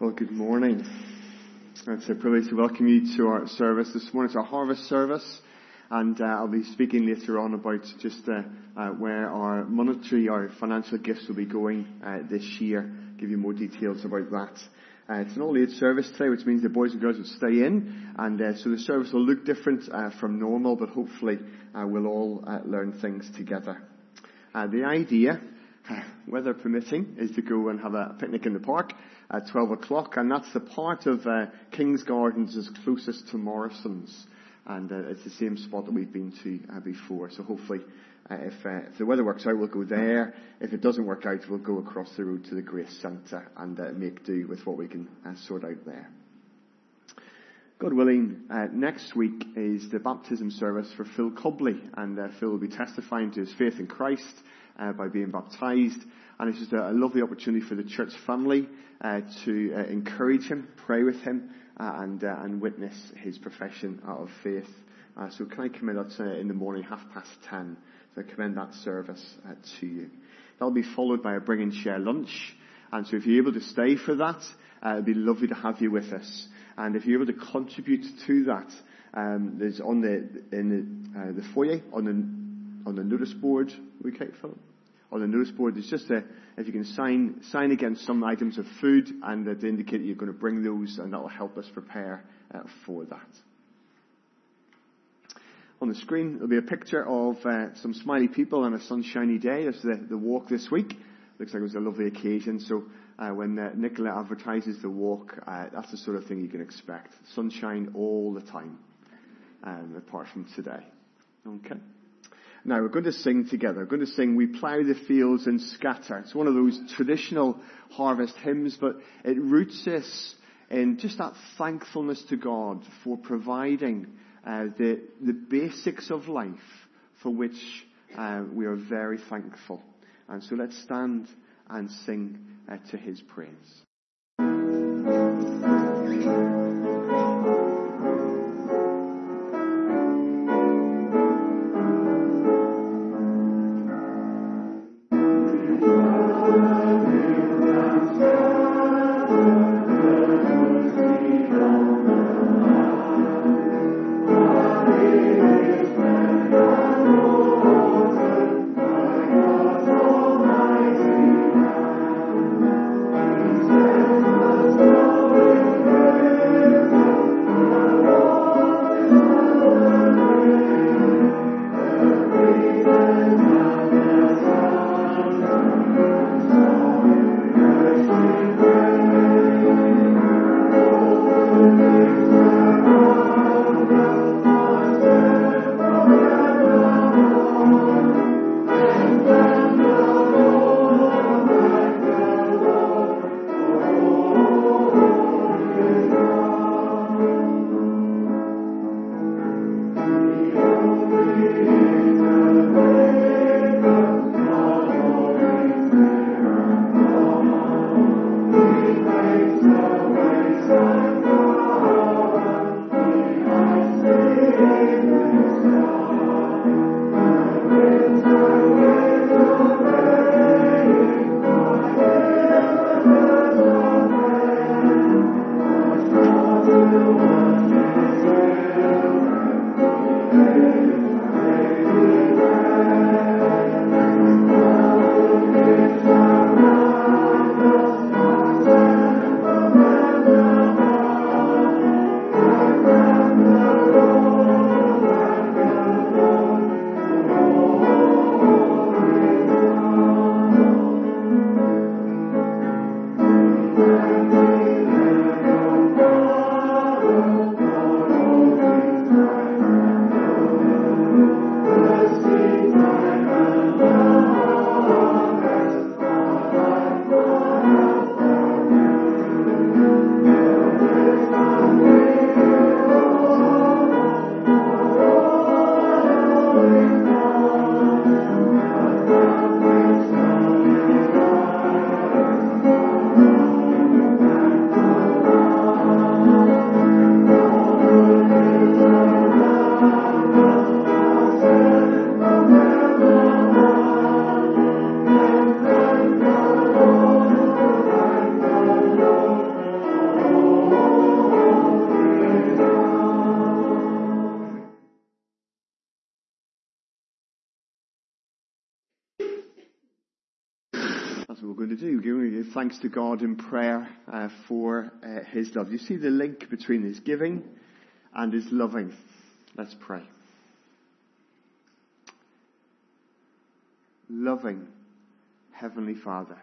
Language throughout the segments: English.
Well, good morning. It's a privilege to welcome you to our service this morning. It's our harvest service, and I'll be speaking later on about just where our financial gifts will be going this year. Give you more details about that. It's an all-age service today, which means the boys and girls will stay in, and so the service will look different from normal, but hopefully we'll all learn things together. The idea, weather permitting, is to go and have a picnic in the park at 12 o'clock, and that's the part of King's Gardens is closest to Morrison's, and it's the same spot that we've been to before. So hopefully, if the weather works out, we'll go there. If it doesn't work out, we'll go across the road to the Grace Centre and make do with what we can sort out there. God willing, next week is the baptism service for Phil Cobley, and Phil will be testifying to his faith in Christ by being baptised. And it's just a lovely opportunity for the church family to encourage him, pray with him, and witness his profession of faith. So can I commend that in the morning, 10:30. So I commend that service to you. That'll be followed by a bring and share lunch. And so if you're able to stay for that, it'd be lovely to have you with us. And if you're able to contribute to that, there's in the foyer on the notice board. Okay, Philip? On the notice board, there's just if you can sign against some items of food and to indicate that you're going to bring those, and that will help us prepare for that. On the screen, there'll be a picture of some smiley people on a sunshiny day. That's the walk this week. Looks like it was a lovely occasion. So when Nicola advertises the walk, that's the sort of thing you can expect. Sunshine all the time, apart from today. Okay. Now, we're going to sing together. We're going to sing "We Plough the Fields and Scatter." It's one of those traditional harvest hymns, but it roots us in just that thankfulness to God for providing the basics of life, for which we are very thankful. And so let's stand and sing to His praise. Yeah. do. We're going to give thanks to God in prayer for His love. You see the link between His giving and His loving. Let's pray. Loving Heavenly Father,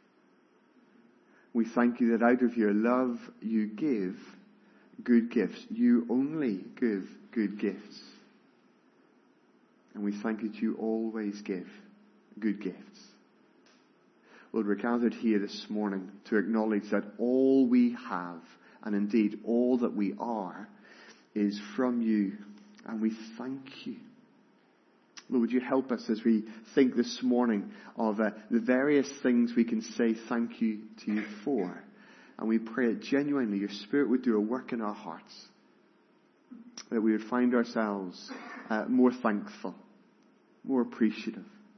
we thank you that out of your love you give good gifts. You only give good gifts. And we thank you that you always give good gifts. Lord, we're gathered here this morning to acknowledge that all we have, and indeed all that we are, is from you. And we thank you. Lord, would you help us as we think this morning of the various things we can say thank you to you for. And we pray that genuinely your Spirit would do a work in our hearts. That we would find ourselves more thankful, more appreciative,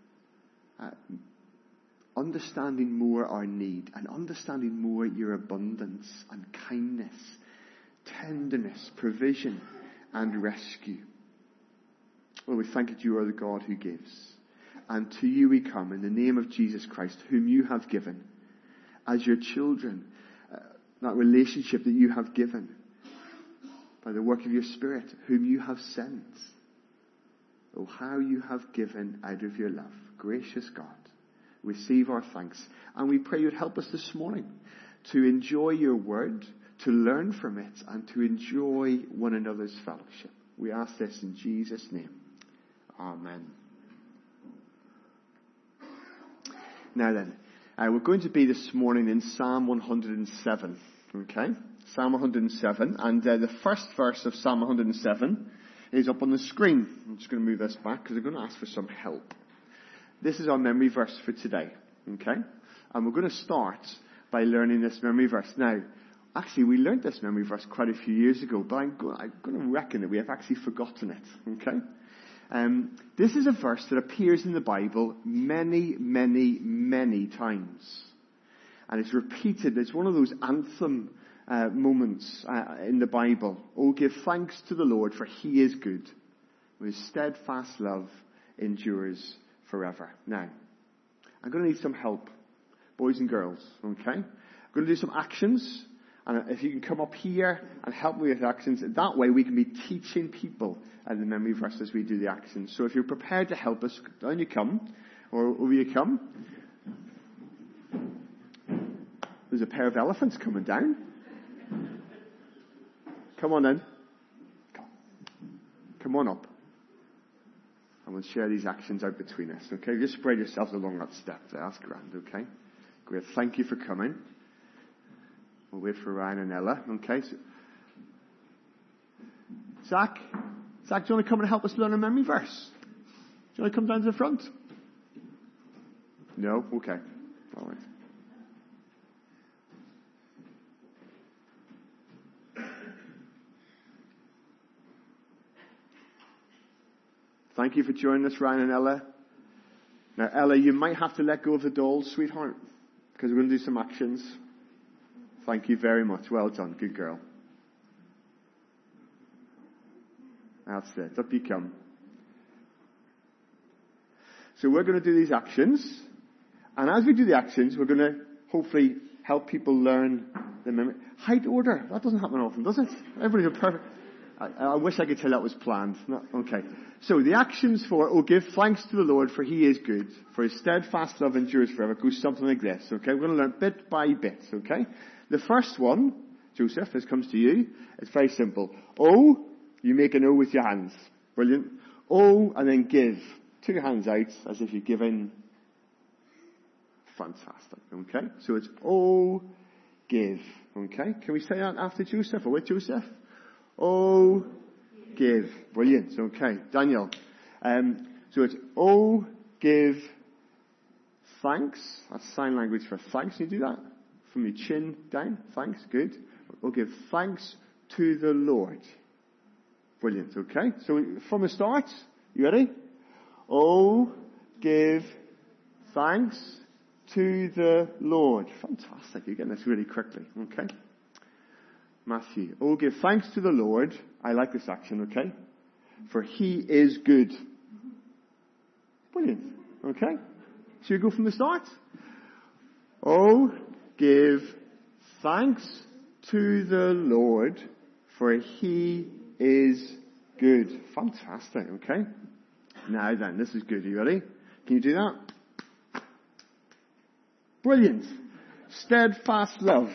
understanding more our need and understanding more your abundance and kindness, tenderness, provision and rescue. Lord, we thank you that you are the God who gives. And to you we come in the name of Jesus Christ, whom you have given as your children, that relationship that you have given by the work of your Spirit, whom you have sent. Oh, how you have given out of your love. Gracious God, receive our thanks. And we pray you'd help us this morning to enjoy your word, to learn from it, and to enjoy one another's fellowship. We ask this in Jesus' name. Amen. Now then, we're going to be this morning in Psalm 107. Okay? Psalm 107. And the first verse of Psalm 107 is up on the screen. I'm just going to move this back because I'm going to ask for some help. This is our memory verse for today. Okay? And we're going to start by learning this memory verse. Now, actually, we learned this memory verse quite a few years ago, but I'm going to reckon that we have actually forgotten it. Okay? This is a verse that appears in the Bible many, many, many times. And it's repeated. It's one of those anthem moments in the Bible. Oh, give thanks to the Lord, for He is good. His steadfast love endures forever. Now, I'm going to need some help, boys and girls. Okay? I'm going to do some actions. And if you can come up here and help me with actions, that way we can be teaching people the memory verse as we do the actions. So if you're prepared to help us, down you come, or over you come. There's a pair of elephants coming down. Come on in. Come on up. And we'll share these actions out between us, okay? Just spread yourselves along that step there. That's grand, okay? Great. Thank you for coming. We'll wait for Ryan and Ella. Okay. So, Zach, do you want to come and help us learn a memory verse? Do you want to come down to the front? No? Okay. All right. Thank you for joining us, Ryan and Ella. Now, Ella, you might have to let go of the dolls, sweetheart, because we're going to do some actions. Thank you very much. Well done. Good girl. That's it. Up you come. So we're going to do these actions. And as we do the actions, we're going to hopefully help people learn the memory. Height order. That doesn't happen often, does it? Everybody's perfect. I wish I could tell that was planned. No, okay. So the actions for, oh, give thanks to the Lord, for He is good, for His steadfast love endures forever, goes something like this. Okay. We're going to learn bit by bit. Okay. The first one, Joseph, this comes to you. It's very simple. O, you make an O with your hands. Brilliant. O, and then give. 2 hands out, as if you're giving. Fantastic. Okay? So it's O, give. Okay? Can we say that after Joseph or with Joseph? O, give. Brilliant. Okay. Daniel. So it's O, give, thanks. That's sign language for thanks. Can you do that? From your chin down. Thanks. Good. We'll give thanks to the Lord. Brilliant. Okay. So from the start, you ready? Oh, give thanks to the Lord. Fantastic. You're getting this really quickly. Okay. Matthew. Oh, give thanks to the Lord. I like this action. Okay. For He is good. Brilliant. Okay. So you go from the start. Oh, give thanks to the Lord, for he is good. Fantastic, okay? Now then, this is good. Are you ready? Can you do that? Brilliant. Steadfast love.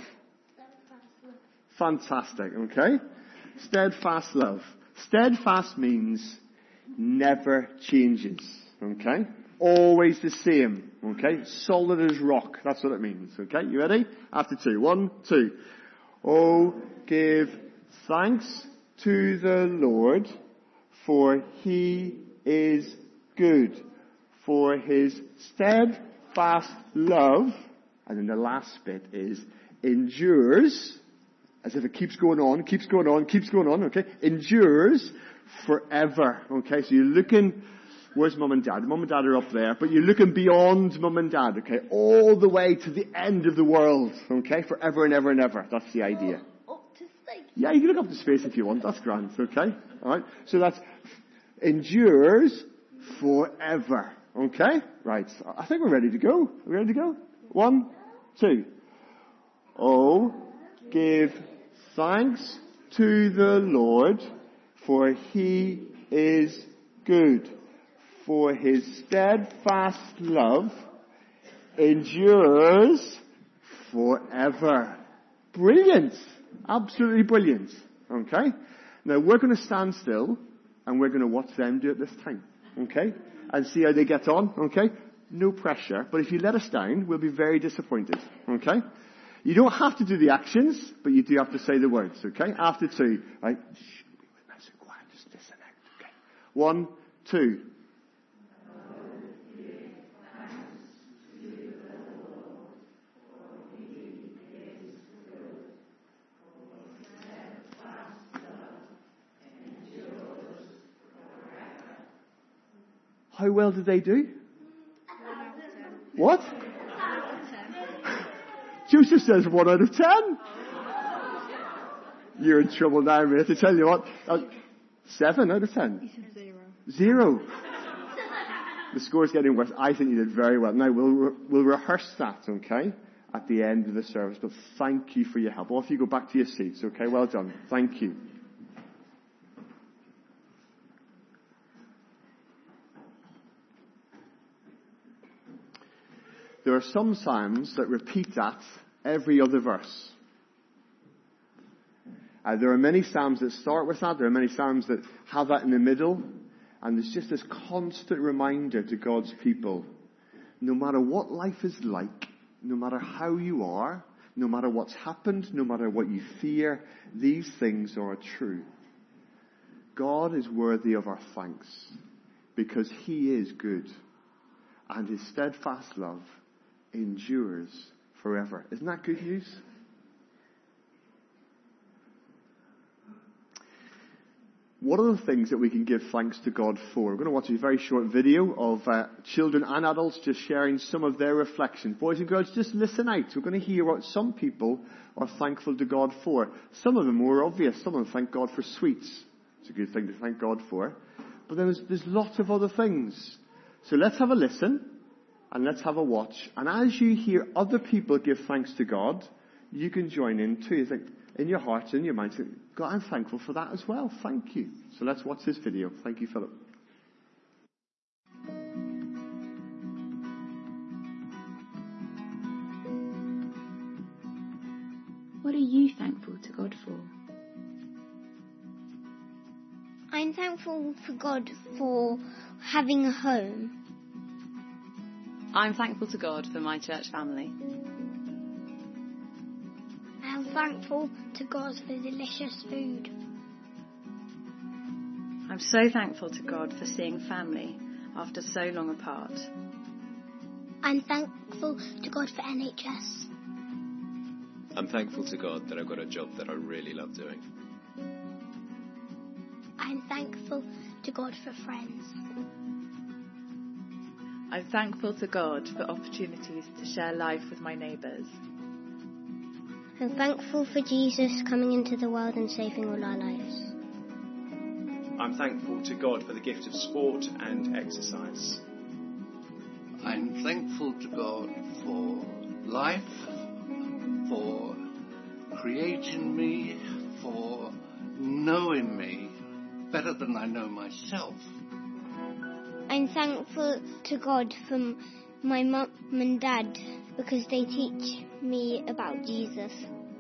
Fantastic, okay? Steadfast love. Steadfast means never changes, okay? Always the same, okay? Solid as rock. That's what it means, okay? You ready? After 2. 1, 2. Oh, give thanks to the Lord, for he is good. For his steadfast love, and then the last bit is endures, as if it keeps going on, okay? Endures forever, okay? So you're looking, where's mum and dad? Mum and dad are up there, but you're looking beyond mum and dad, okay? All the way to the end of the world, okay? Forever and ever and ever. That's the idea. Up to space. Yeah, you can look up to space if you want. That's grand, okay? Alright? So that's endures forever, okay? Right. I think we're ready to go. Are we ready to go? 1, 2. Oh, give thanks to the Lord, for he is good. For his steadfast love endures forever. Brilliant. Absolutely brilliant. Okay? Now we're going to stand still and we're going to watch them do it this time. Okay? And see how they get on. Okay? No pressure. But if you let us down, we'll be very disappointed. Okay? You don't have to do the actions, but you do have to say the words. Okay? After 2. Right? Shh. Nice and quiet. Just listen out. Okay? 1, 2. How well did they do? What? Joseph says 1 out of 10. You're in trouble now, mate. I tell you what. 7 out of 10. He said 0. 0. The score's getting worse. I think you did very well. Now we'll rehearse that, okay, at the end of the service. But thank you for your help. Off you go back to your seats, okay? Well done. Thank you. There are some psalms that repeat that every other verse. There are many psalms that start with that. There are many psalms that have that in the middle. And there's just this constant reminder to God's people. No matter what life is like, no matter how you are, no matter what's happened, no matter what you fear, these things are true. God is worthy of our thanks because he is good. And his steadfast love endures forever. Isn't that good news? What are the things that we can give thanks to God for? We're going to watch a very short video of children and adults just sharing some of their reflections. Boys and girls, just listen out. We're going to hear what some people are thankful to God for. Some of them more obvious. Some of them thank God for sweets. It's a good thing to thank God for. But then there's lots of other things. So let's have a listen and let's have a watch. And as you hear other people give thanks to God, you can join in too. You think, in your heart, in your mind, say, God, I'm thankful for that as well. Thank you. So let's watch this video. Thank you, Philip. What are you thankful to God for? I'm thankful for God for having a home. I'm thankful to God for my church family. I'm thankful to God for delicious food. I'm so thankful to God for seeing family after so long apart. I'm thankful to God for NHS. I'm thankful to God that I've got a job that I really love doing. I'm thankful to God for friends. I'm thankful to God for opportunities to share life with my neighbours. I'm thankful for Jesus coming into the world and saving all our lives. I'm thankful to God for the gift of sport and exercise. I'm thankful to God for life, for creating me, for knowing me better than I know myself. I'm thankful to God for my mum and dad because they teach me about Jesus.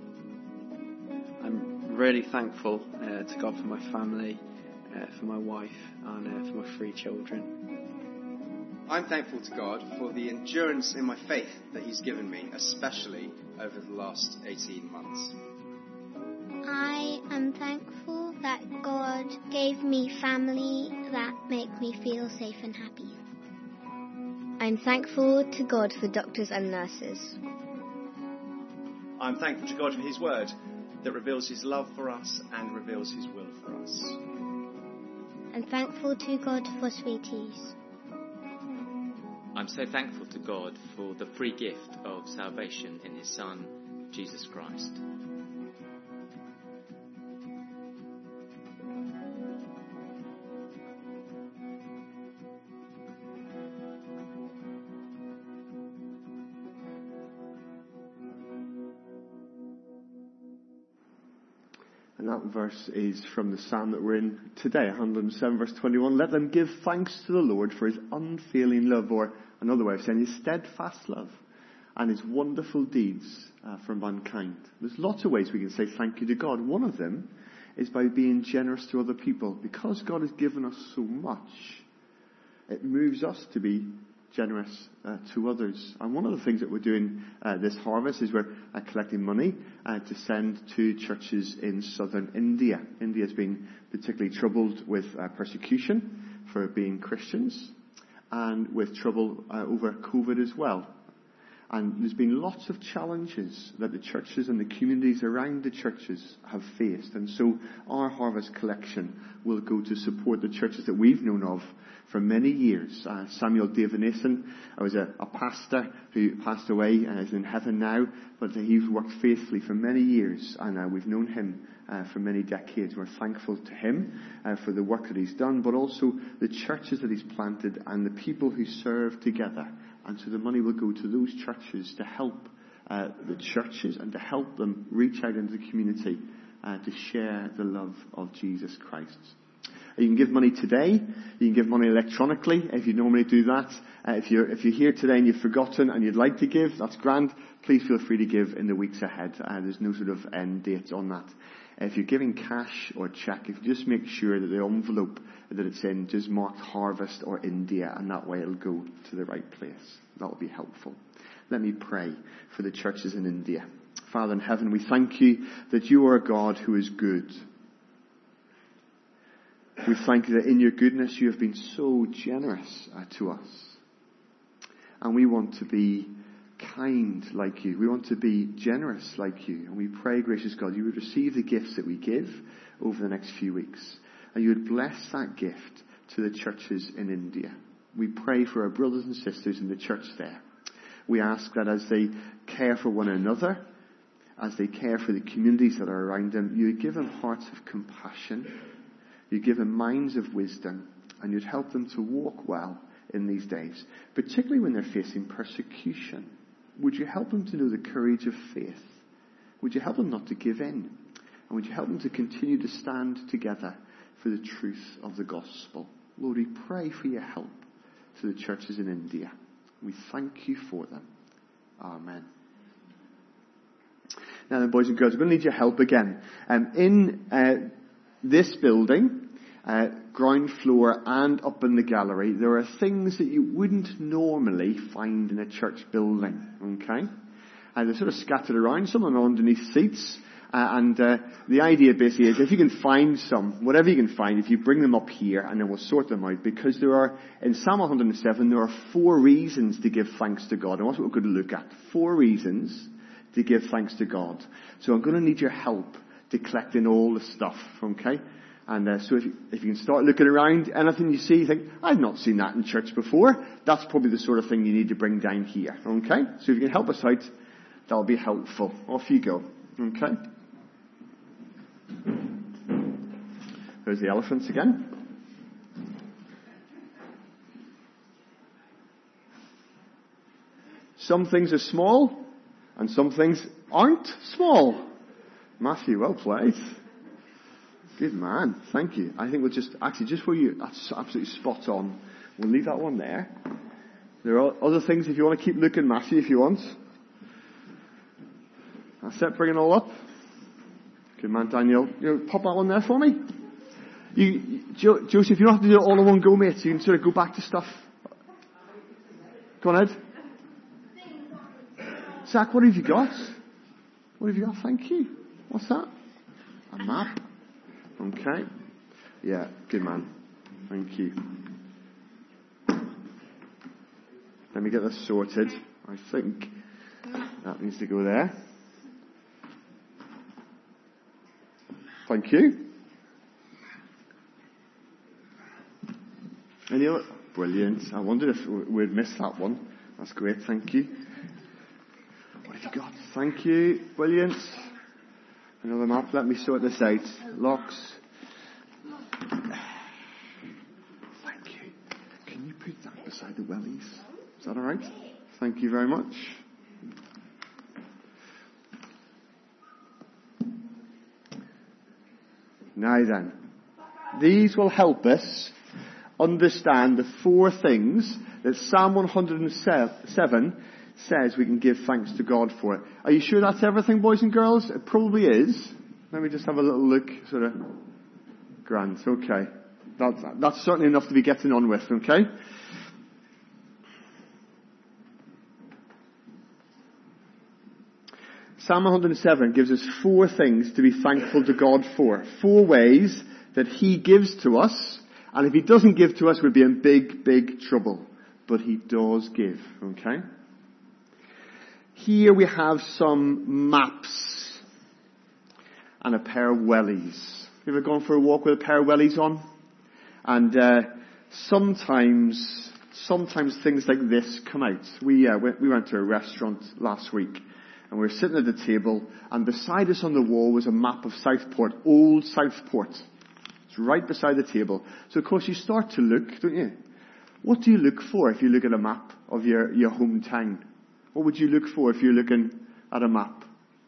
I'm really thankful to God for my family, for my wife and for my 3 children. I'm thankful to God for the endurance in my faith that He's given me, especially over the last 18 months. I am thankful that God gave me family that make me feel safe and happy. I'm thankful to God for doctors and nurses. I'm thankful to God for His word that reveals His love for us and reveals His will for us. I'm thankful to God for sweeties. I'm so thankful to God for the free gift of salvation in His Son, Jesus Christ. And that verse is from the psalm that we're in today, 107 verse 21. Let them give thanks to the Lord for His unfailing love, or another way of saying His steadfast love, and His wonderful deeds for mankind. There's lots of ways we can say thank you to God. One of them is by being generous to other people. Because God has given us so much, it moves us to be generous to others. And one of the things that we're doing this harvest is we're collecting money to send to churches in southern India. India has been particularly troubled with persecution for being Christians and with trouble over COVID as well. And there's been lots of challenges that the churches and the communities around the churches have faced. And so our harvest collection will go to support the churches that we've known of for many years. Samuel Devanathan was a pastor who passed away and is in heaven now, but he's worked faithfully for many years, and we've known him for many decades. We're thankful to him for the work that he's done, but also the churches that he's planted and the people who serve together. And so the money will go to those churches to help the churches and to help them reach out into the community to share the love of Jesus Christ. You can give money today. You can give money electronically if you normally do that. If you're here today and you've forgotten and you'd like to give, that's grand. Please feel free to give in the weeks ahead. There's no sort of end date on that. If you're giving cash or cheque, if you just make sure that the envelope that it's in just marked Harvest or India, and that way it'll go to the right place. That will be helpful. Let me pray for the churches in India. Father in heaven, we thank you that you are a God who is good. We thank you that in your goodness you have been so generous to us. And we want to be kind like you. We want to be generous like you. And we pray, gracious God, you would receive the gifts that we give over the next few weeks. And you would bless that gift to the churches in India. We pray for our brothers and sisters in the church there. We ask that as they care for one another, as they care for the communities that are around them, you would give them hearts of compassion. You'd give them minds of wisdom. And you'd help them to walk well in these days, particularly when they're facing persecution. Would you help them to know the courage of faith? Would you help them not to give in? And would you help them to continue to stand together for the truth of the gospel? Lord, we pray for your help to the churches in India. We thank you for them. Amen. Now then, boys and girls, we're going to need your help again. In this building, ground floor and up in the gallery, there are things that you wouldn't normally find in a church building. Okay? They're sort of scattered around. Some of them are underneath seats. And the idea basically is if you can find some, whatever you can find, if you bring them up here and then we'll sort them out. Because there are, in Psalm 107, there are 4 reasons to give thanks to God. And that's what we're going to look at. 4 reasons to give thanks to God. So I'm going to need your help to collect in all the stuff. Okay? And so if you can start looking around, anything you see, you think, I've not seen that in church before. That's probably the sort of thing you need to bring down here. Okay? So if you can help us out, that'll be helpful. Off you go. Okay? There's the elephants again. Some things are small, And some things aren't small. Matthew, well played. Good man. Thank you. I think we'll just for you, that's absolutely spot on. We'll leave that one there. There are other things if you want to keep looking, Matthew, if you want. That's it, bring it all up. Good man, Daniel. Pop that one there for me. Joseph, you don't have to do it all in one go, mate. So you can sort of go back to stuff. Go on ahead. Zach, what have you got? What have you got? Thank you. What's that? A map. Okay. Yeah, good man. Thank you. Let me get this sorted. I think that needs to go there. Thank you. Any other? Brilliant. I wondered if we'd missed that one. That's great. Thank you. What have you got? Thank you. Brilliant. Another map. Let me sort this out. Locks. Thank you. Can you put that beside the wellies? Is that alright? Thank you very much. Now then, these will help us understand the four things that Psalm 107 says we can give thanks to God for. Are you sure that's everything, boys and girls? It probably is. Let me just have a little look. Sort of grand. Okay. That's certainly enough to be getting on with, okay? Psalm 107 gives us four things to be thankful to God for. Four ways that He gives to us. And if He doesn't give to us, we'd be in big, big trouble. But He does give, okay? Here we have some maps and a pair of wellies. You ever gone for a walk with a pair of wellies on? And sometimes things like this come out. We went to a restaurant last week, and we were sitting at the table, and beside us on the wall was a map of Southport, old Southport. It's right beside the table. So of course you start to look, don't you? What do you look for if you look at a map of your hometown? What would you look for if you're looking at a map?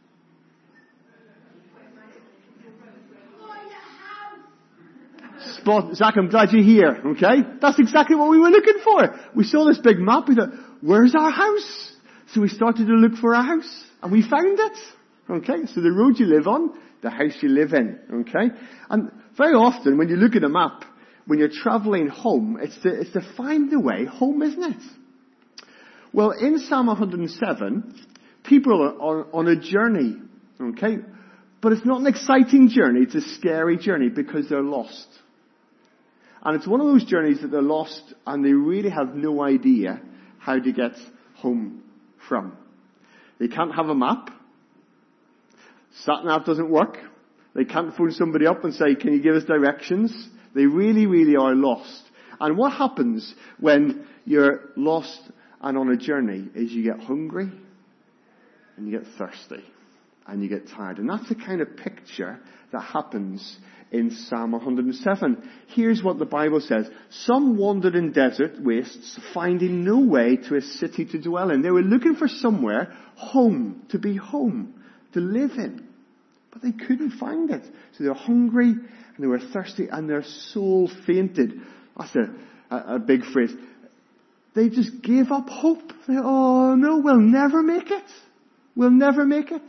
Zach, I'm glad you're here, okay? That's exactly what we were looking for. We saw this big map, we thought, where's our house? So we started to look for our house, and we found it. Okay, so the road you live on, the house you live in, okay? And very often when you look at a map, when you're travelling home, it's to find the way home, isn't it? Well, in Psalm 107, people are on a journey, okay? But it's not an exciting journey, it's a scary journey because they're lost. And it's one of those journeys that they're lost and they really have no idea how to get home from. They can't have a map. Sat-nav doesn't work. They can't phone somebody up and say, can you give us directions? They really, really are lost. And what happens when you're lost and on a journey is you get hungry and you get thirsty and you get tired. And that's the kind of picture that happens in Psalm 107. Here's what the Bible says. Some wandered in desert wastes, finding no way to a city to dwell in. They were looking for somewhere home, to be home, to live in. But they couldn't find it. So they were hungry and they were thirsty and their soul fainted. That's a big phrase. They just gave up hope. They, oh no, we'll never make it. We'll never make it.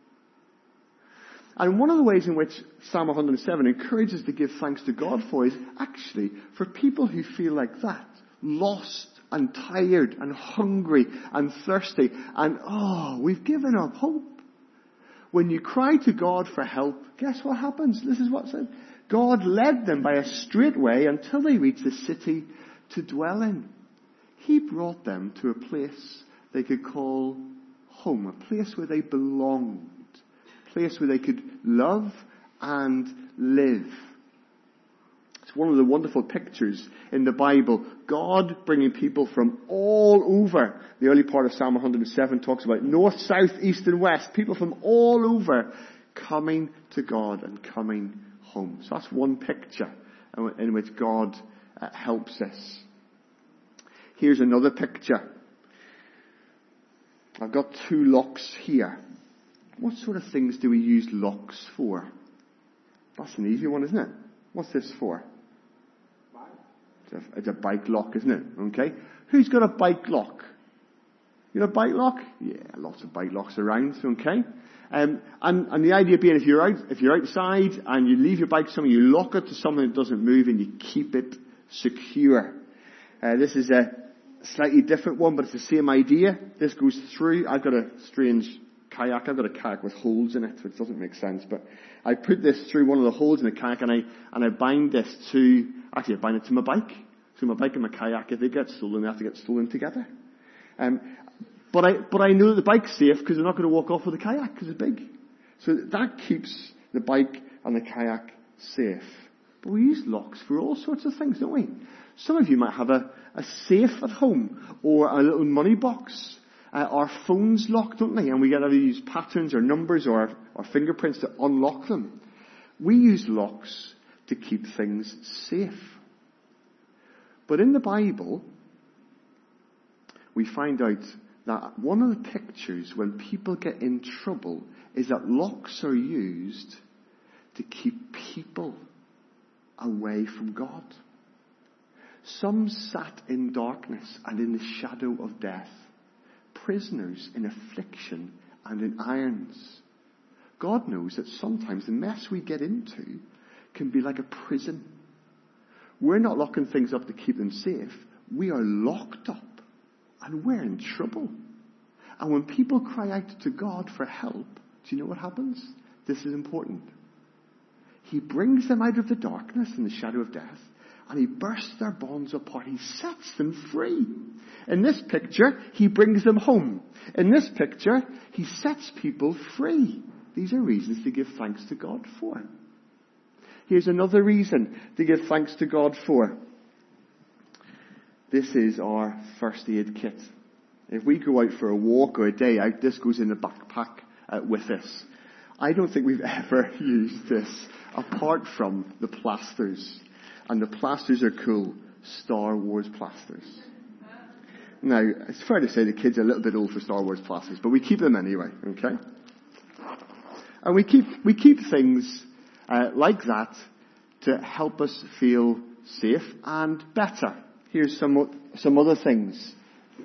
And one of the ways in which Psalm 107 encourages us to give thanks to God for is actually for people who feel like that. Lost and tired and hungry and thirsty and we've given up hope. When you cry to God for help, guess what happens? This is what it said. God led them by a straight way until they reached the city to dwell in. He brought them to a place they could call home, a place where they belonged. Place where they could love and live. It's one of the wonderful pictures in the Bible. God bringing people from all over. The early part of Psalm 107 talks about north, south, east and west. People from all over coming to God and coming home. So that's one picture in which God helps us. Here's another picture. I've got 2 locks here. What sort of things do we use locks for? That's an easy one, isn't it? What's this for? It's a bike lock, isn't it? Okay. Who's got a bike lock? You got a bike lock? Yeah, lots of bike locks around. Okay. And the idea being, if you're outside and you leave your bike somewhere, you lock it to something that doesn't move and you keep it secure. This is a slightly different one, but it's the same idea. This goes through. I've got a strange kayak. I've got a kayak with holes in it, which doesn't make sense. But I put this through one of the holes in the kayak, and I bind this to. Actually, I bind it to my bike. So my bike and my kayak, if they get stolen, they have to get stolen together. But I know that the bike's safe because they're not going to walk off with the kayak because it's big. So that keeps the bike and the kayak safe. But we use locks for all sorts of things, don't we? Some of you might have a safe at home or a little money box. Our phones lock, don't they? And we either use patterns or numbers or fingerprints to unlock them. We use locks to keep things safe. But in the Bible, we find out that one of the pictures when people get in trouble is that locks are used to keep people away from God. Some sat in darkness and in the shadow of death, prisoners in affliction and in irons. God knows that sometimes the mess we get into can be like a prison. We're not locking things up to keep them safe. We are locked up and we're in trouble. And when people cry out to God for help, do you know what happens? This is important. He brings them out of the darkness and the shadow of death, and he bursts their bonds apart. He sets them free. In this picture, he brings them home. In this picture, he sets people free. These are reasons to give thanks to God for. Here's another reason to give thanks to God for. This is our first aid kit. If we go out for a walk or a day out, this goes in the backpack with us. I don't think we've ever used this apart from the plasters. And the plasters are cool. Star Wars plasters. Now, it's fair to say the kids are a little bit old for Star Wars plasters, but we keep them anyway, okay? And we keep things like that to help us feel safe and better. Here's some other things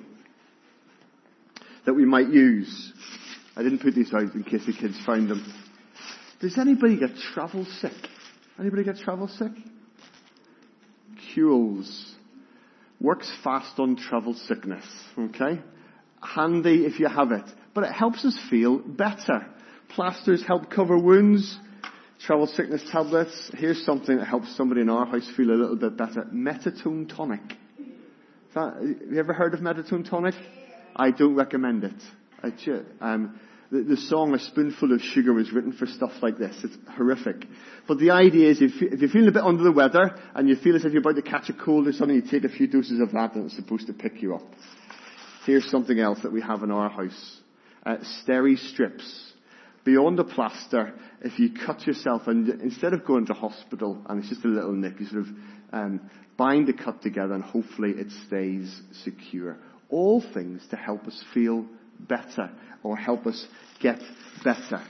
that we might use. I didn't put these out in case the kids found them. Does anybody get travel sick? Anybody get travel sick? Kules. Works fast on travel sickness. Okay? Handy if you have it. But it helps us feel better. Plasters help cover wounds. Travel sickness tablets. Here's something that helps somebody in our house feel a little bit better. Metatone tonic. Have you ever heard of Metatone tonic? I don't recommend it. The song A Spoonful of Sugar was written for stuff like this. It's horrific. But the idea is if you're feeling a bit under the weather and you feel as if you're about to catch a cold or something, you take a few doses of that and it's supposed to pick you up. Here's something else that we have in our house. Steri strips. Beyond the plaster, if you cut yourself and instead of going to hospital and it's just a little nick, you sort of bind the cut together and hopefully it stays secure. All things to help us feel better or help us get better.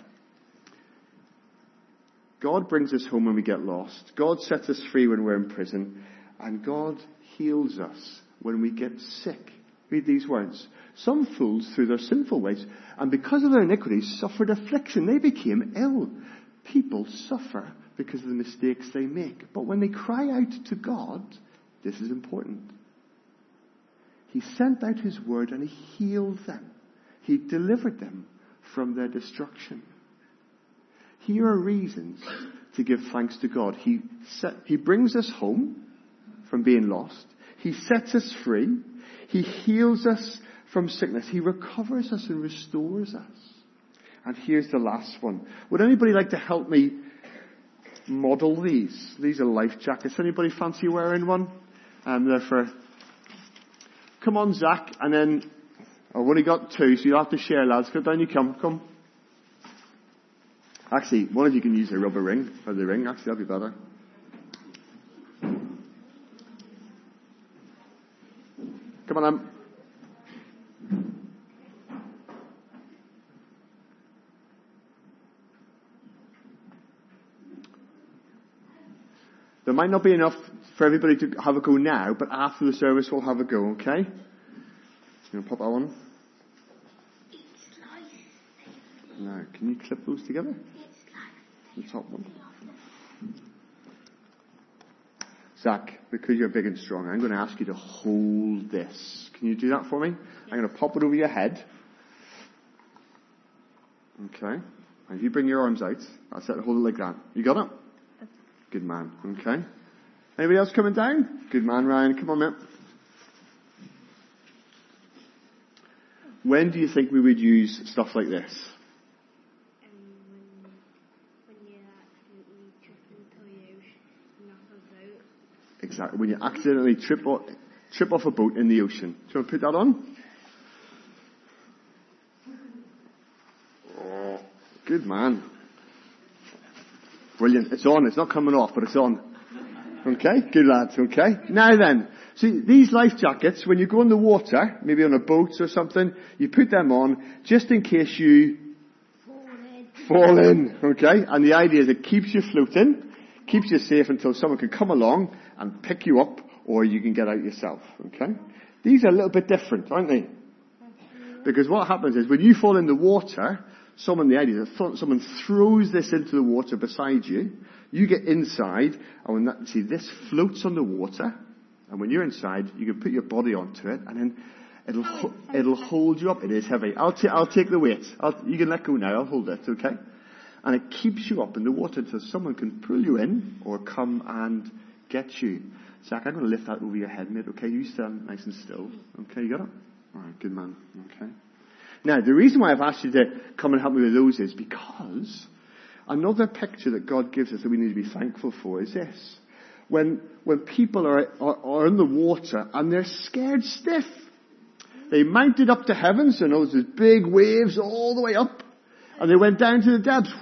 God brings us home when we get lost. God sets us free when we're in prison. And God heals us when we get sick. Read these words. Some fools through their sinful ways and because of their iniquities suffered affliction. They became ill. People suffer because of the mistakes they make. But when they cry out to God, this is important. He sent out his word and he healed them. He delivered them from their destruction. Here are reasons to give thanks to God. He brings us home from being lost. He sets us free. He heals us from sickness. He recovers us and restores us. And here's the last one. Would anybody like to help me model these? These are life jackets. Anybody fancy wearing one? They're for... Come on, Zach. And then... I've only got 2, so you'll have to share, lads. Go down you come. Actually, one of you can use the rubber ring. Or the ring, actually, that'd be better. Come on, There might not be enough for everybody to have a go now, but after the service we'll have a go, okay? You want to pop that on? Now, can you clip those together? The top one. Zach, because you're big and strong, I'm going to ask you to hold this. Can you do that for me? I'm going to pop it over your head. Okay. And if you bring your arms out, that's it, hold it like that. You got it? Good man. Okay. Anybody else coming down? Good man, Ryan. Come on, mate. When do you think we would use stuff like this? Exactly. When you accidentally trip off a boat in the ocean. Do you want to put that on? Oh, good man. Brilliant. It's on. It's not coming off, but it's on. Okay? Good lads. Okay? Now then. See, these life jackets, when you go in the water, maybe on a boat or something, you put them on just in case you fall in. Okay? And the idea is it keeps you floating, keeps you safe until someone can come along and pick you up, or you can get out yourself. Okay? These are a little bit different, aren't they? Because what happens is when you fall in the water, the idea is that someone throws this into the water beside you, you get inside, and this floats on the water, and when you're inside, you can put your body onto it, and then it'll hold you up. It is heavy. I'll take the weight. You can let go now. I'll hold it, okay? And it keeps you up in the water until someone can pull you in or come and get you. Zach, I'm going to lift that over your head, mate, okay? You stand nice and still. Okay, you got it? Alright, good man. Okay. Now, the reason why I've asked you to come and help me with those is because another picture that God gives us that we need to be thankful for is this. When people are in the water and they're scared stiff, they mounted up to heaven, so there's these big waves all the way up, and they went down to the depths.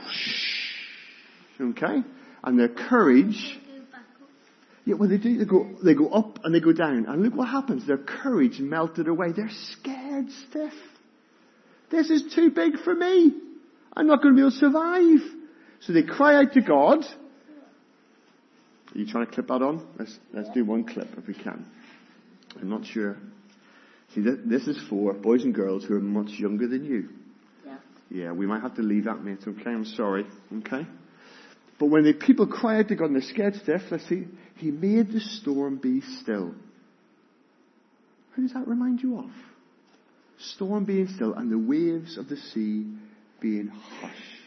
Okay? And their courage... Yeah, well, they do. They go up and they go down. And look what happens. Their courage melted away. They're scared stiff. This is too big for me. I'm not going to be able to survive. So they cry out to God. Are you trying to clip that on? Let's do one clip if we can. I'm not sure. See, this is for boys and girls who are much younger than you. Yeah, we might have to leave that, mate. Okay, I'm sorry. Okay? But when the people cry out to God and they're scared stiff, let's see. He made the storm be still. Who does that remind you of? Storm being still and the waves of the sea being hushed.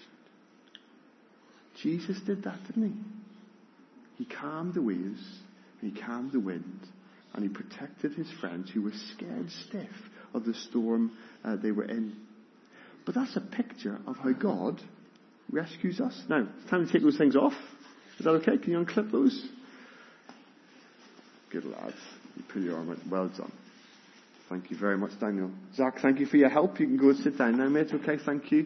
Jesus did that, didn't he? He calmed the waves, he calmed the wind, and he protected his friends who were scared stiff of the storm they were in. But that's a picture of how God rescues us. Now, it's time to take those things off. Is that okay? Can you unclip those? Good lads. You pull your arm out. Well done. Thank you very much, Daniel. Zach, thank you for your help. You can go and sit down now, mate. Okay, thank you.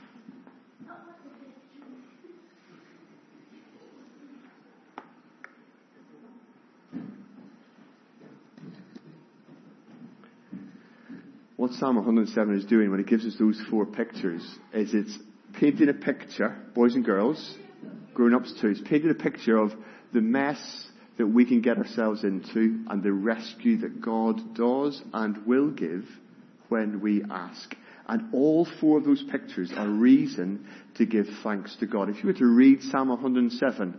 What Psalm 107 is doing when it gives us those four pictures is it's painting a picture, boys and girls, grown-ups too, it's painting a picture of the mess that we can get ourselves into and the rescue that God does and will give when we ask. And all four of those pictures are reason to give thanks to God. If you were to read Psalm 107,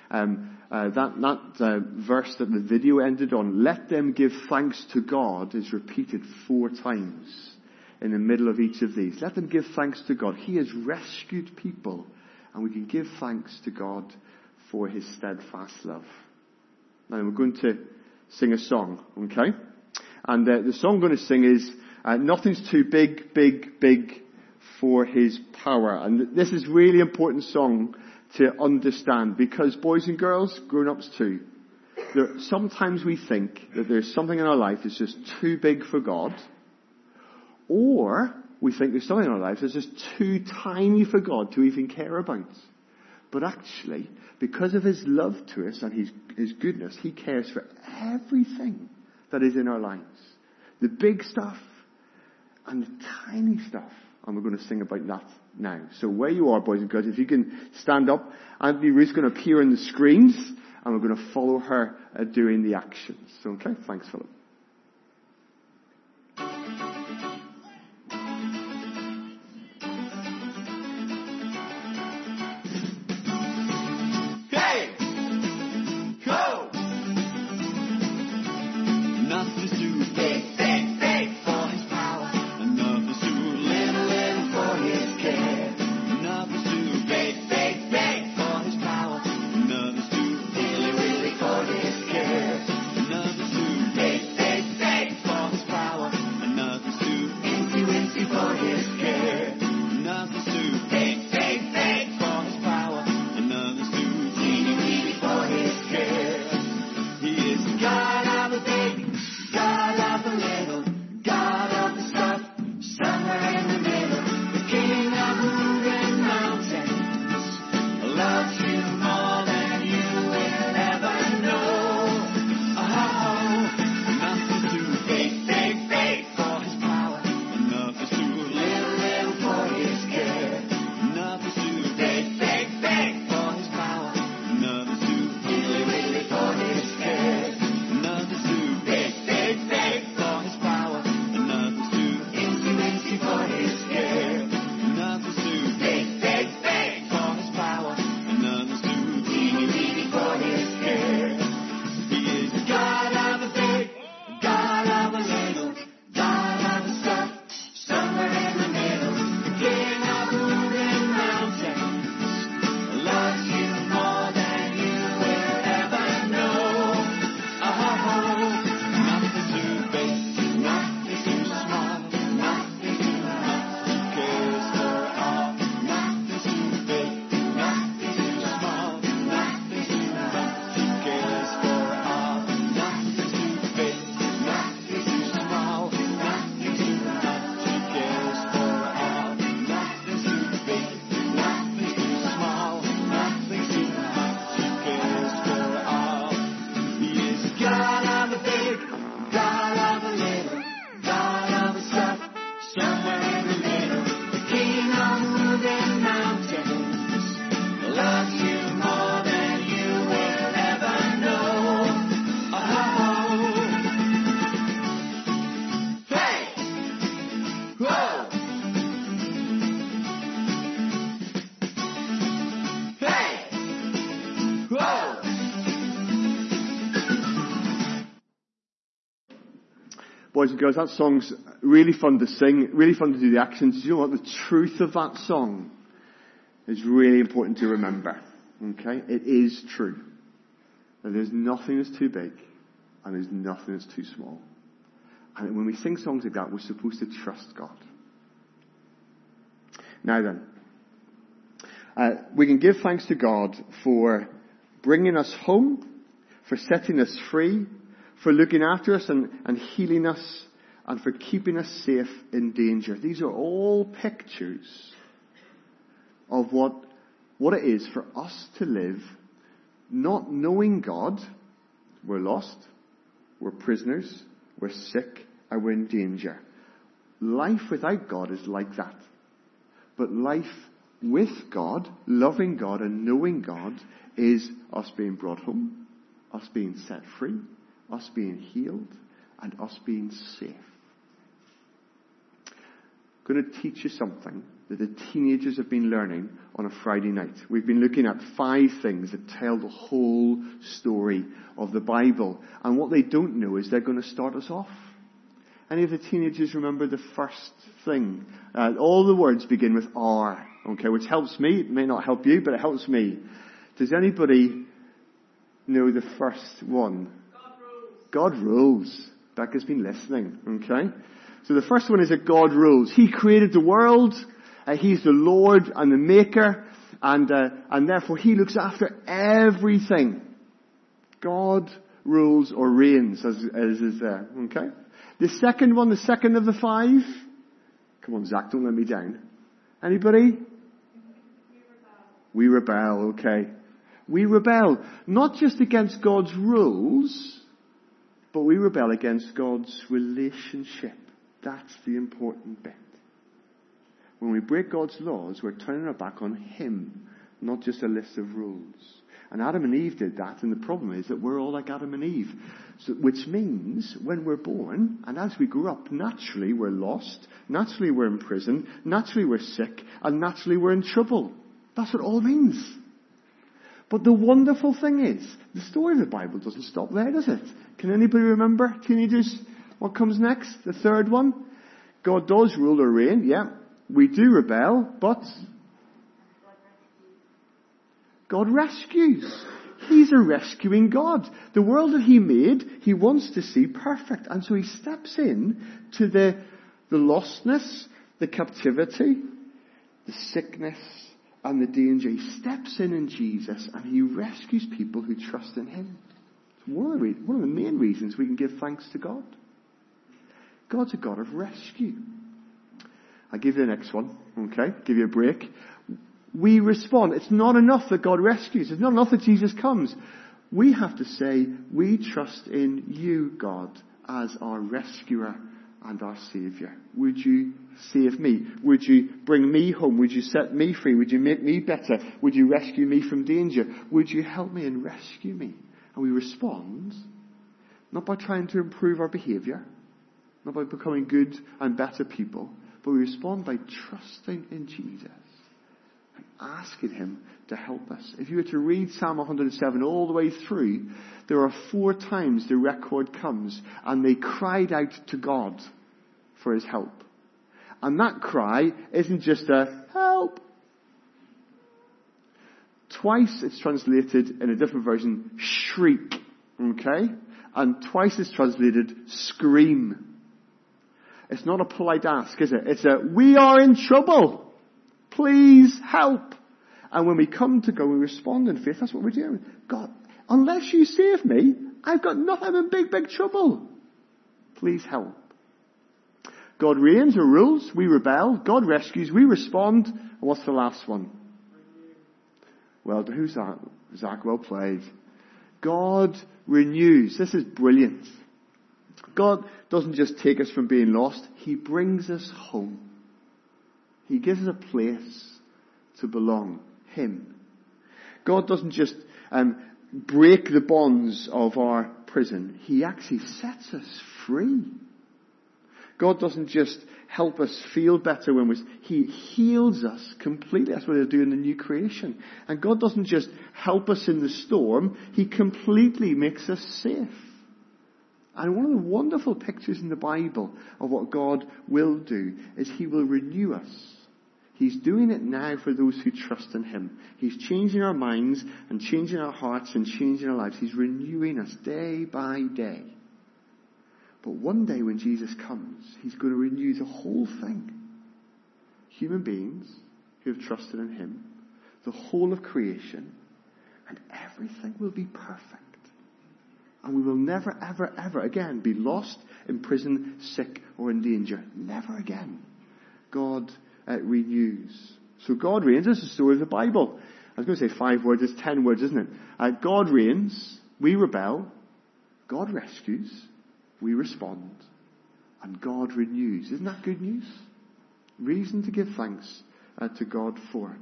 that verse that the video ended on, let them give thanks to God, is repeated 4 times in the middle of each of these. Let them give thanks to God. He has rescued people, and we can give thanks to God for his steadfast love. Now we're going to sing a song, okay? And the song I'm going to sing is Nothing's Too Big for His Power. And this is a really important song to understand because boys and girls, grown-ups too, sometimes we think that there's something in our life that's just too big for God, or we think there's something in our life that's just too tiny for God to even care about. But actually, because of his love to us and his goodness, he cares for everything that is in our lives. The big stuff and the tiny stuff. And we're going to sing about that now. So where you are, boys and girls, if you can stand up, Anthony Ruth's going to appear on the screens. and we're going to follow her doing the actions. Okay? Thanks, Philip. Boys and girls, that song's really fun to sing, really fun to do the actions. Do you know what? The truth of that song is really important to remember. Okay? It is true. That there's nothing that's too big, and there's nothing that's too small. And when we sing songs like that, we're supposed to trust God. Now then, we can give thanks to God for bringing us home, for setting us free, for looking after us and healing us, and for keeping us safe in danger. These are all pictures of what it is for us to live not knowing God. We're lost, we're prisoners, we're sick, and we're in danger. Life without God is like that. But life with God, loving God and knowing God, is us being brought home, us being set free, us being healed, and us being safe. I'm going to teach you something that the teenagers have been learning on a Friday night. We've been looking at 5 things that tell the whole story of the Bible. And what they don't know is they're going to start us off. Any of the teenagers remember the first thing? All the words begin with R, okay, which helps me. It may not help you, but it helps me. Does anybody know the first one? God rules. Becca's been listening, okay? So the first one is that God rules. He created the world. He's the Lord and the Maker, and therefore He looks after everything. God rules or reigns, as is there, okay? The second one, the second of the 5. Come on, Zach, don't let me down. Anybody? We rebel, okay. We rebel, not just against God's rules, but we rebel against God's relationship. That's the important bit. When we break God's laws, we're turning our back on Him, not just a list of rules. And Adam and Eve did that, and the problem is that we're all like Adam and Eve. So, which means when we're born, and as we grow up, naturally we're lost, naturally we're in prison, naturally we're sick, and naturally we're in trouble. That's what it all means. But the wonderful thing is, the story of the Bible doesn't stop there, does it? Can anybody remember, teenagers, what comes next? The third one? God does rule or reign, yeah. We do rebel, but God rescues. He's a rescuing God. The world that He made, He wants to see perfect. And so He steps in to the lostness, the captivity, the sickness, and the danger. He steps in Jesus, and He rescues people who trust in Him. It's one of the main reasons we can give thanks to God. God's a God of rescue. I'll give you the next one, okay? Give you a break. We respond. It's not enough that God rescues. It's not enough that Jesus comes. We have to say, we trust in you, God, as our rescuer and our Saviour. Would you save me? Would you bring me home? Would you set me free? Would you make me better? Would you rescue me from danger? Would you help me and rescue me? And we respond, not by trying to improve our behaviour, not by becoming good and better people, but we respond by trusting in Jesus and asking Him to help us. If you were to read Psalm 107 all the way through, there are 4 times the record comes, and they cried out to God for His help. And that cry isn't just a help. Twice it's translated in a different version, shriek. Okay? And twice it's translated, scream. It's not a polite ask, is it? It's a, we are in trouble. Please help. And when we come to God, we respond in faith. That's what we're doing. God, unless you save me, I've got nothing. I'm in big, big trouble. Please help. God reigns or rules. We rebel. God rescues. We respond. And what's the last one? Well, who's that? Zach, well played. God renews. This is brilliant. God doesn't just take us from being lost. He brings us home. He gives us a place to belong. Him. God doesn't just break the bonds of our prison. He actually sets us free. God doesn't just help us feel better He heals us completely. That's what He'll do in the new creation. And God doesn't just help us in the storm. He completely makes us safe. And one of the wonderful pictures in the Bible of what God will do is He will renew us. He's doing it now for those who trust in Him. He's changing our minds and changing our hearts and changing our lives. He's renewing us day by day. But one day when Jesus comes, He's going to renew the whole thing. Human beings who have trusted in Him, the whole of creation, and everything will be perfect. And we will never, ever, ever again be lost, in prison, sick, or in danger. Never again. God renews. So God reigns. This is the story of the Bible. I was going to say 5 words. It's 10 words, isn't it? God reigns. We rebel. God rescues. We respond. And God renews. Isn't that good news? Reason to give thanks to God for.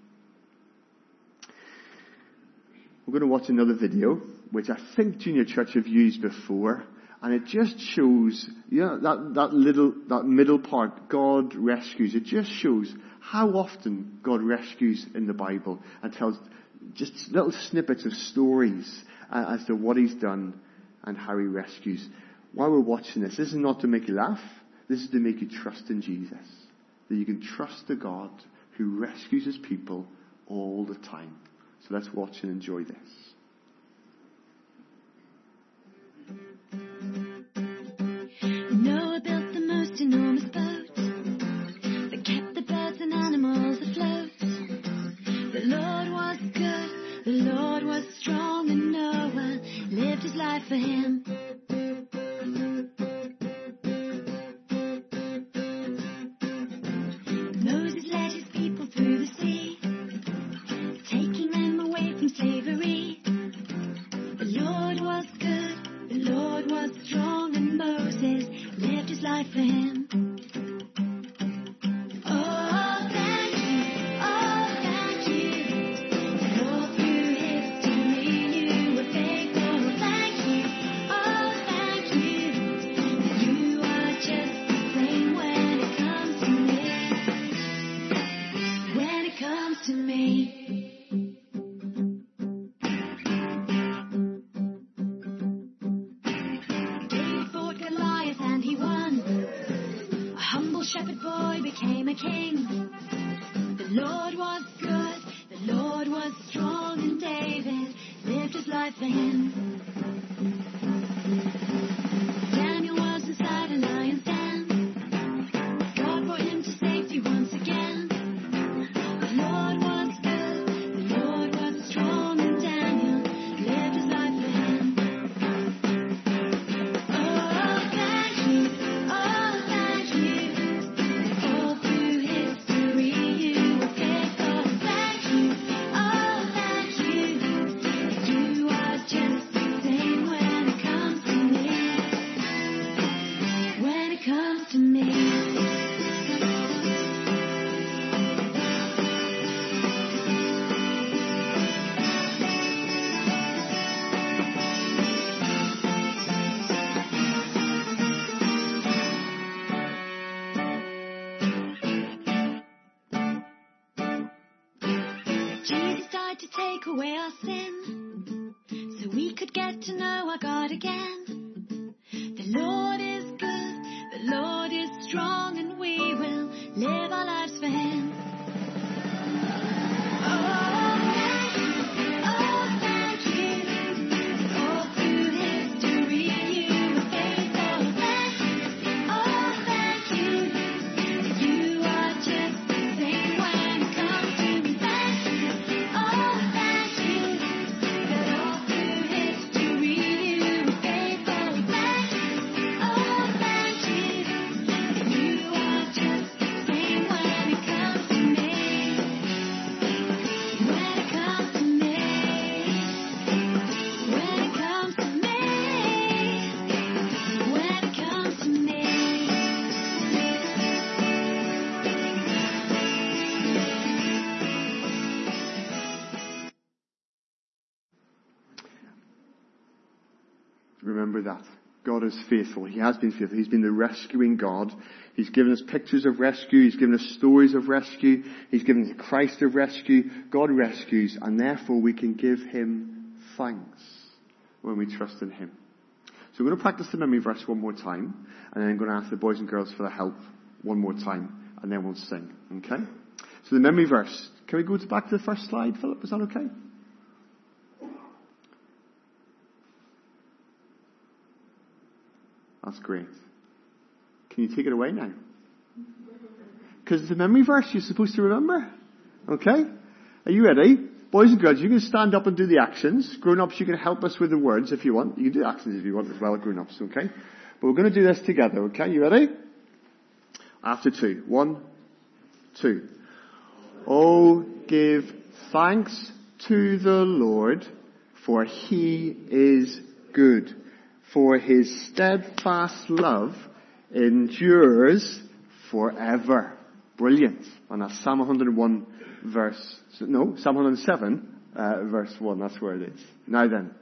We're going to watch another video, which I think Junior Church have used before, and it just shows, that middle part, God rescues. It just shows how often God rescues in the Bible, and tells just little snippets of stories as to what He's done and how He rescues. While we're watching this is not to make you laugh. This is to make you trust in Jesus. That you can trust the God who rescues His people all the time. So let's watch and enjoy this. Noah built the most enormous boat that kept the birds and animals afloat. The Lord was good, the Lord was strong, and Noah lived his life for Him. Moses led his people through the sea, taking them away from slavery. The Lord was good, the Lord was strong, and Moses lived his life for Him. Oh, thank you, for all through history. shepherd boy became a king. The Lord was good, the Lord was strong, and David lived his life for him. Daniel was inside a lion's den. God brought him to safety once again. The Lord was good, the Lord was strong, and Daniel lived his life for him. Oh, thank you, all through history you were faithful. Thank you, all thank you. You are just the same when it comes to me. When it comes to me. Jesus died to take away our sin, so we could get to know our God again. The Lord is good, the Lord is strong, and we will live our lives for Him. Oh, thank you, all through history you were faithful. Thank you, all thank you. You are just the same when it comes to me. Thank you, all thank you. That all through history you were faithful. Thank you, all thank you. You are just the same when it comes to me. When it comes to me. When it comes to me. When it comes to me. Remember that. God is faithful. He has been faithful. He's been the rescuing God. He's given us pictures of rescue. He's given us stories of rescue. He's given us Christ of rescue. God rescues, and therefore we can give Him thanks when we trust in Him. So we're going to practice the memory verse one more time, and then I'm going to ask the boys and girls for their help one more time, and then we'll sing. Okay? So the memory verse. Can we go back to the first slide, Philip? Is that okay? That's great. Can you take it away now? Because it's a memory verse you're supposed to remember. Okay? Are you ready? Boys and girls, you can stand up and do the actions. Grown-ups, you can help us with the words if you want. You can do actions if you want as well, grown-ups, okay? But we're going to do this together, okay? You ready? After 2. 1, 2. Oh, give thanks to the Lord, for He is good. For His steadfast love endures forever. Brilliant. And that's Psalm 101 Psalm 107 verse 1. That's where it is. Now then.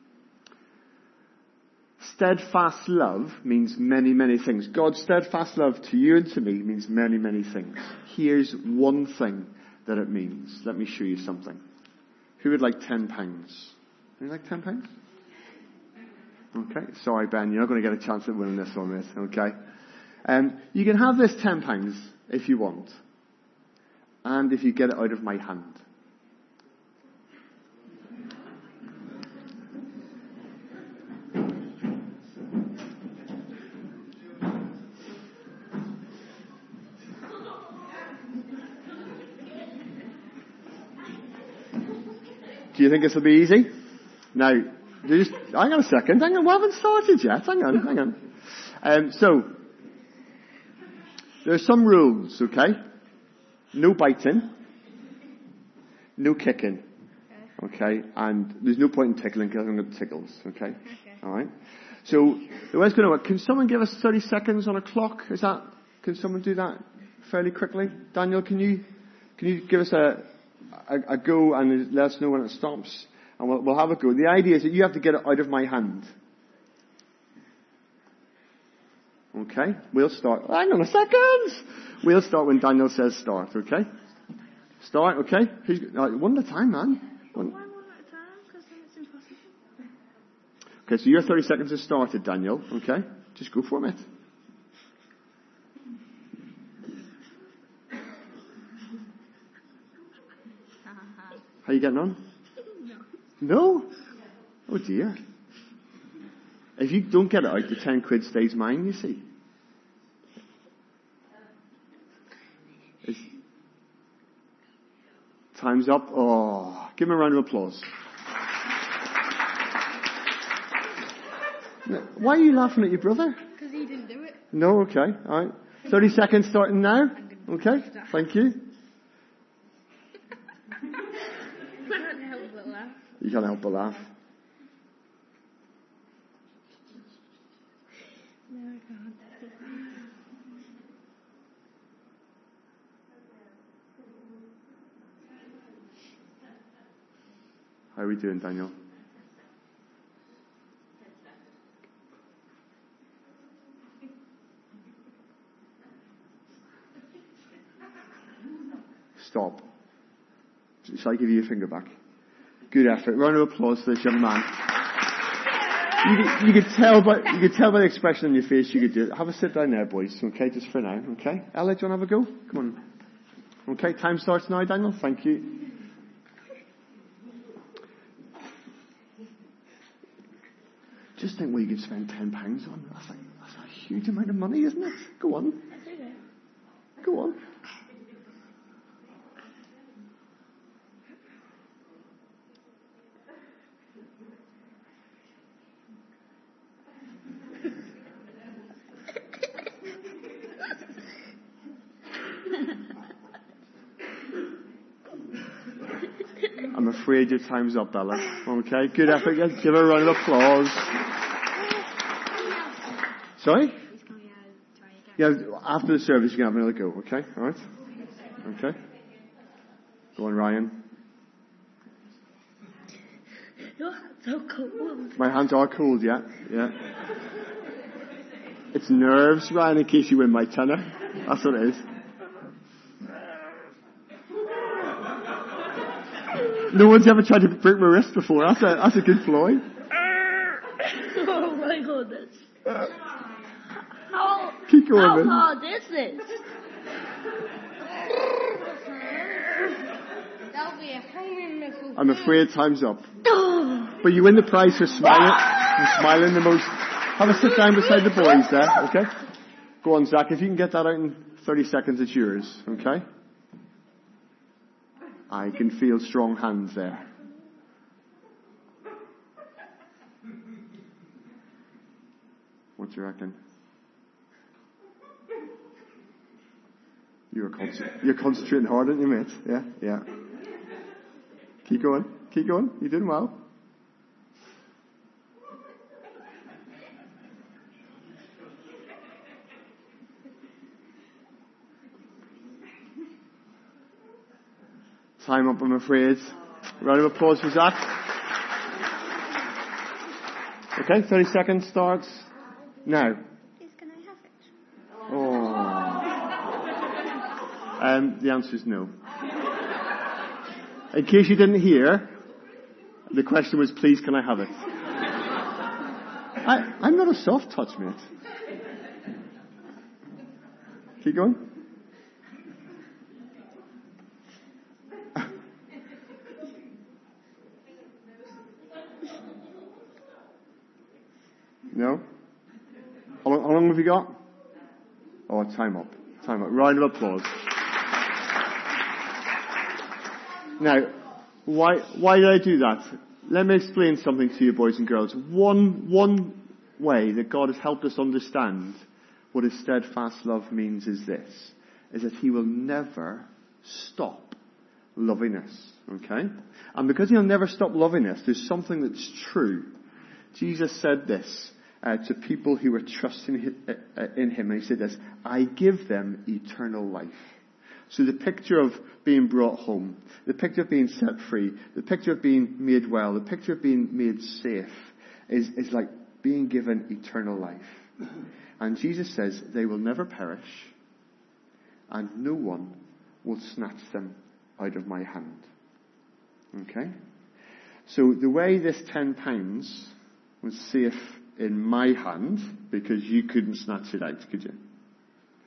Steadfast love means many, many things. God's steadfast love to you and to me means many, many things. Here's one thing that it means. Let me show you something. Who would like £10? Would you like £10? Okay, sorry Ben, you're not going to get a chance at winning this on this, okay? You can have this £10 if you want. And if you get it out of my hand. Do you think this will be easy? Now, hang on a second. Hang on, we haven't started yet. Hang on. So, there's some rules, okay? No biting. No kicking. Okay? And there's no point in tickling because I'm going to tickles, okay? Alright? So, the way it's going to work, can someone give us 30 seconds on a clock? Can someone do that fairly quickly? Daniel, can you give us a go and let us know when it stops? And we'll have a go. The idea is that you have to get it out of my hand. Okay? We'll start. Hang on a second! We'll start when Daniel says start, okay? Start, okay? One at a time, man. One at a time, because then it's impossible. Okay, so your 30 seconds has started, Daniel, okay? Just go for it. you getting on? No? Oh dear. If you don't get it out, the 10 quid stays mine, you see. Time's up. Oh, give him a round of applause. Why are you laughing at your brother? Because he didn't do it. No, okay. All right. 30 seconds starting now. Okay, thank you. I can't help but laugh. You can't help but laugh. No, I can't. How are we doing, Daniel? Stop. Shall I give you a finger back? Good effort. Round of applause for this young man. You could tell by the expression on your face you could do it. Have a sit down there, boys. Okay, just for now. Okay, Ella, do you want to have a go? Come on. Okay, time starts now, Daniel. Thank you. Just think what you could spend £10 on. That's a huge amount of money, isn't it? Go on. Go on. I'm afraid your time's up, Bella. Okay, good effort. Give her a round of applause. Sorry? Yeah, after the service you can have another go, okay? Alright? Okay. Go on, Ryan. Your hands are cold. My hands are cold, yeah? Yeah. It's nerves, Ryan, in case you win my tenner. That's what it is. No one's ever tried to break my wrist before. That's a good ploy. Oh my goodness. Keep going, how man. hard is this? That'll be a hanging missile. I'm afraid time's up. But you win the prize for smiling the most. Have a sit down beside the boys there, okay? Go on, Zach. If you can get that out in 30 seconds, it's yours, okay? I can feel strong hands there. What do you reckon? You're concentrating hard, aren't you, mate? Yeah, yeah. Keep going. Keep going. You're doing well. Time up, I'm afraid. Round of applause for Zach. Okay, 30 seconds starts now. Can I have it? Oh. The answer is no. In case you didn't hear, the question was, please, can I have it? I'm not a soft touch, mate. Keep going. No? How long have you got? Oh, time up. Time up. Round of applause. Now, why did I do that? Let me explain something to you, boys and girls. One way that God has helped us understand what His steadfast love means is this, is that He will never stop loving us. Okay? And because He'll never stop loving us, there's something that's true. Jesus said this to people who were trusting in Him, and He said this, I give them eternal life. So the picture of being brought home, the picture of being set free, the picture of being made well, the picture of being made safe is like being given eternal life. And Jesus says they will never perish and no one will snatch them out of my hand. Okay? So the way this £10 was safe in my hand, because you couldn't snatch it out, could you?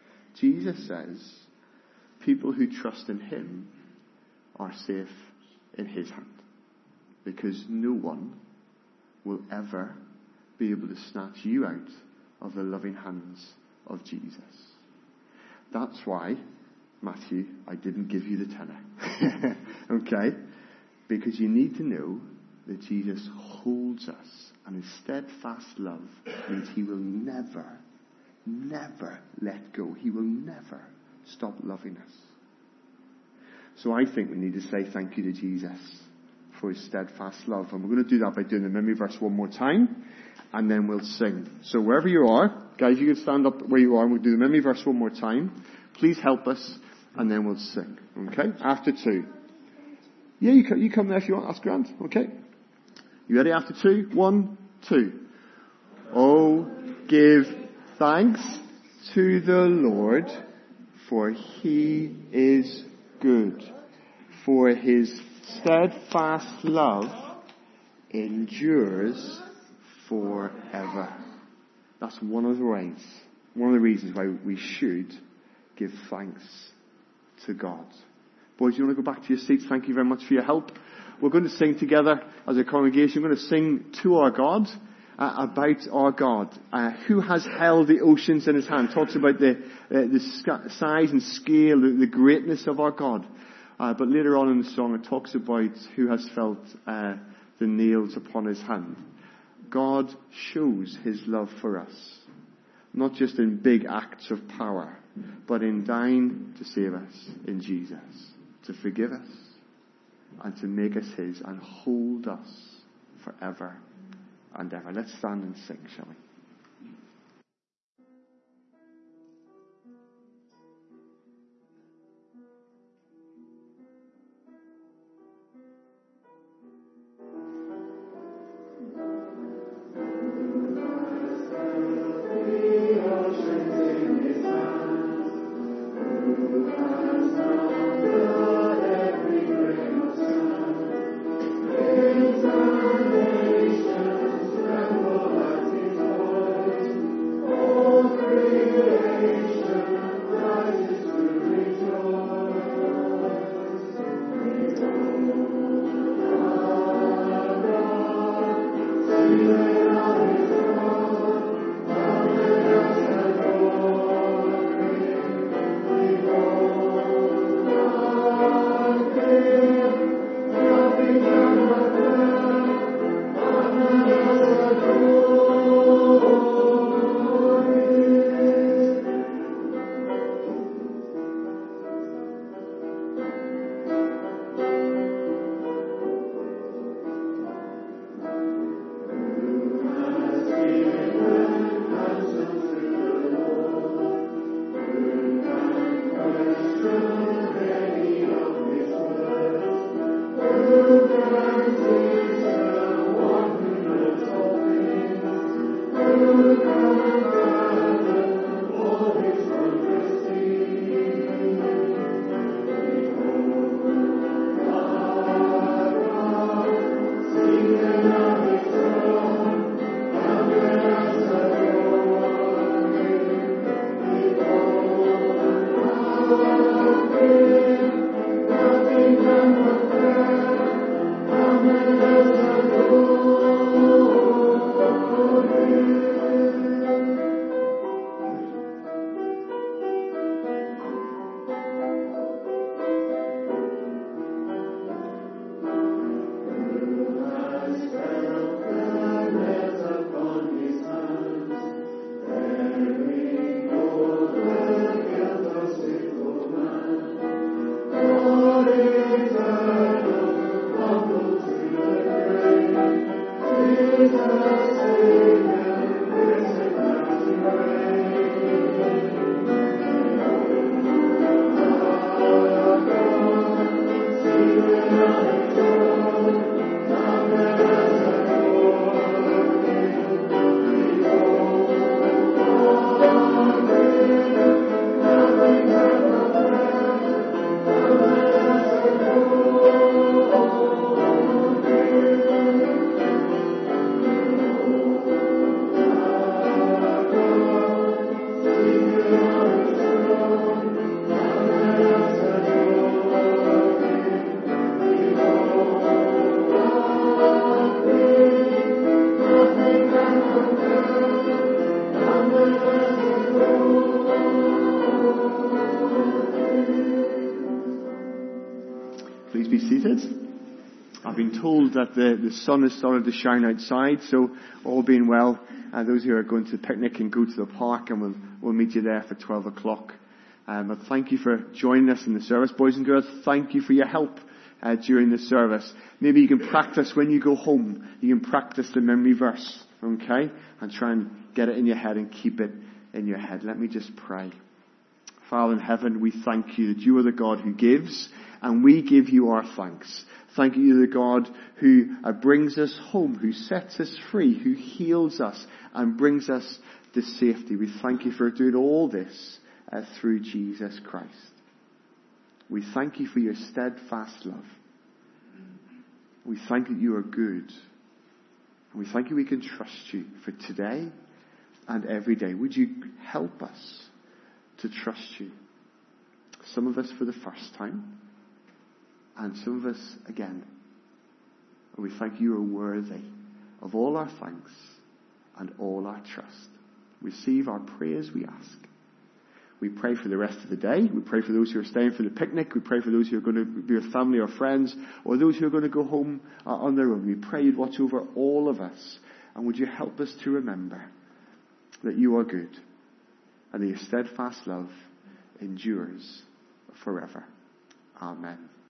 Jesus says people who trust in Him are safe in his hand. Because no one will ever be able to snatch you out of the loving hands of Jesus. That's why, Matthew, I didn't give you the tenner. Okay? Because you need to know that Jesus holds us, and his steadfast love means he will never, never let go. He will never stop loving us. So I think we need to say thank you to Jesus for his steadfast love. And we're going to do that by doing the memory verse one more time, and then we'll sing. So wherever you are, guys, you can stand up where you are, and we'll do the memory verse one more time. Please help us, and then we'll sing. Okay? After two. Yeah, you come there if you want. That's grand. Okay? You ready? After two? 1, 2. Oh, give thanks to the Lord, for he is good. For his steadfast love endures forever. That's one of the ways, one of the reasons why we should give thanks to God. Boys, you want to go back to your seats? Thank you very much for your help. We're going to sing together as a congregation. We're going to sing to our God, about our God, who has held the oceans in his hand. Talks about the size and scale, the greatness of our God. But later on in the song, it talks about who has felt the nails upon his hand. God shows his love for us, not just in big acts of power, but in dying to save us in Jesus, to forgive us, and to make us his and hold us forever and ever. Let's stand and sing, shall we? please be seated. I've been told that the sun has started to shine outside, so all being well, those who are going to the picnic can go to the park, and we'll meet you there for 12 o'clock. But thank you for joining us in the service, boys and girls. Thank you for your help during the service. Maybe you can practice when you go home. You can practice the memory verse, okay? And try and get it in your head and keep it in your head. Let me just pray. Father in heaven, we thank you that you are the God who gives, and we give you our thanks. Thank you, the God who brings us home, who sets us free, who heals us and brings us to safety. We thank you for doing all this through Jesus Christ. We thank you for your steadfast love. We thank that you are good. And we thank you we can trust you for today and every day. Would you help us to trust you? Some of us for the first time, and some of us again. And we thank you are worthy of all our thanks and all our trust. Receive our prayers, we ask. We pray for the rest of the day. We pray for those who are staying for the picnic. We pray for those who are going to be with family or friends, or those who are going to go home on their own. We pray you'd watch over all of us. And would you help us to remember that you are good and that your steadfast love endures forever. Amen.